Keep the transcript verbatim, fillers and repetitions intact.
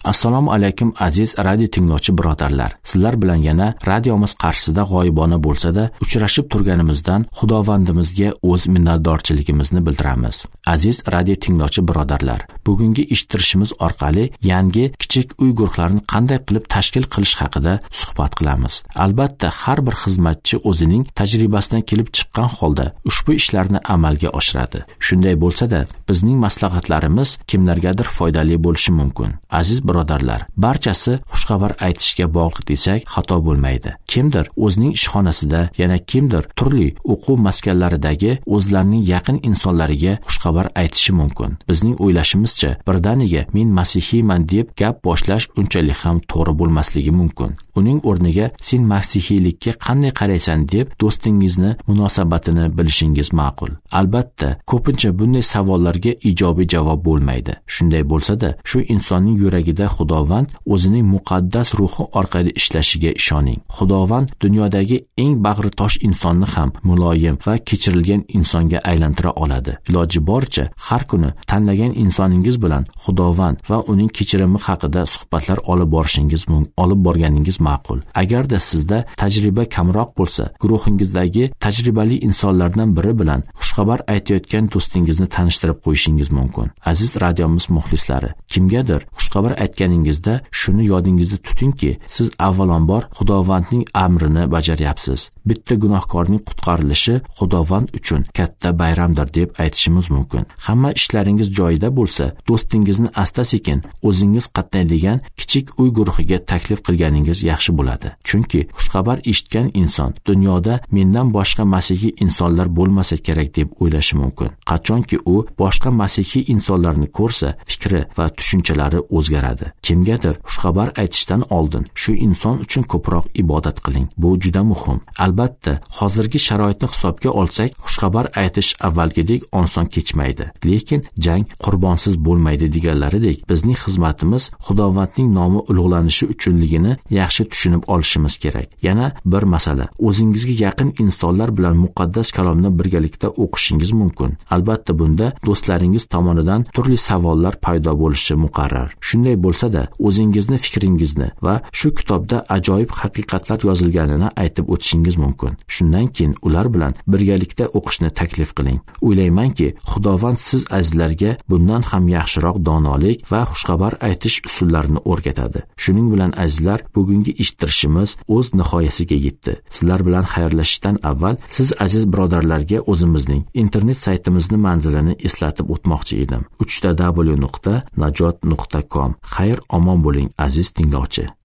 Assalomu alaykum aziz radio tinglovchi birodarlar. Sizlar bilan yana radiomiz qarshisida g'oyibona bo'lsa-da uchrashib turganimizdan Xudovandimizga o'z minnatdorchiligimizni bildiramiz. Aziz radio tinglovchi birodarlar, bugungi eshittirishimiz orqali yangi kichik uy guruhlarini qanday qilib tashkil qilish haqida suhbat qilamiz. Albatta, har bir xizmatchi o'zining tajribasidan kelib chiqqan holda ushbu ishlarni amalga oshiradi. Shunday bo'lsa-da, bizning maslahatlarimiz kimlargadir foydali bo'lishi mumkin. Aziz birodarlar, barchasi xushxabar aytishga bog'liq desak xato bo'lmaydi. Kimdir o'zining ishxonasida, yana kimdir turli o'quv maskanlaridagi o'zlarining yaqin insonlariga xushxabar aytishi mumkin. Bizning o'ylashimizcha, birdaniga men masihiyman deb gap boshlash unchalik ham to'g'ri bo'lmasligi mumkin. Uning o'rniga sen masihiylikka qanday qaraysan deb do'stingizni munosabatini bilishingiz ma'qul. Albatta, ko'pincha bunday savollarga ijobiy javob bo'lmaydi. Shunday bo'lsa-da, shu insonning yuragida Xudovand o'zining muqaddas ruhi orqali ishlashiga ishoning. Xudovand dunyodagi eng bag'ritosh insonni ham muloyim va kechirilgan insonga aylantira oladi. Iloji boricha har kuni tanlagan insoningiz bilan Xudovand va uning kechirimi haqida suhbatlar olib borishingiz mumkin, olib borganingiz ma'qul. Agarda sizda tajriba kamroq bo'lsa, guruhingizdagi tajribali insonlardan biri bilan xushxabar aytayotgan do'stingizni tanishtirib qo'yishingiz mumkin. Aziz radiomiz muxlislari, kimgadir xushxabar aytganingizda shuni yodingizda tutingki, siz avvalambor Xudovandning amrini bajaryapsiz. Bitta gunohkorning qutqarilishi Xudovand uchun katta bayramdir deb aytishimiz mumkin. Hamma ishlaringiz joyida bo'lsa, do'stingizni asta-sekin o'zingiz qatnaydigan kichik uy guruhiga taklif qilganingiz yaxshi bo'ladi. Chunki xushxabar eshitgan inson dunyoda mendan boshqa masihiy insonlar bo'lmasa kerak deb o'ylashi mumkin. Qachonki u boshqa masihiy insonlarni ko'rsa, fikri va tushunchalari o'zgaradi. Kimgadir xushxabar aytishdan oldin shu inson uchun ko'proq ibodat qiling. Bu juda muhim. Albatta, hozirgi sharoitni hisobga olsak, xushxabar aytish avvalgidek oson kechmaydi. Lekin jang qurbonsiz bo'lmaydi deganlaridek, bizning xizmatimiz Xudovandning nomi ulug'lanishi uchunligini yaxshi tushunib olishimiz kerak. Yana bir masala, o'zingizga yaqin insonlar bilan muqaddas kalomni birgalikda o'qishingiz mumkin. Albatta, bunda do'stlaringiz tomonidan turli savollar paydo bo'lishi muqarrar. Shunday bo'lsa-da, o'zingizni, fikringizni va shu kitobda ajoyib haqiqatlar yozilganini aytib o'tishingiz mumkin. Shundan keyin ular bilan birgalikda o'qishni taklif qiling. O'ylaymanki, Xudovand siz azizlarga bundan ham yaxshiroq donolik va xushxabar aytish usullarini o'rgatadi. Shuning bilan azizlar, bugungi eshittirishimiz o'z nihoyasiga yetdi. Sizlar bilan xayrlashishdan avval siz aziz birodarlarga o'zimizning internet saytimizni manzilini eslatib o'tmoqchi edim. uch w nuqta najot nuqta com. Xayr, omon bo'ling aziz tinglovchi.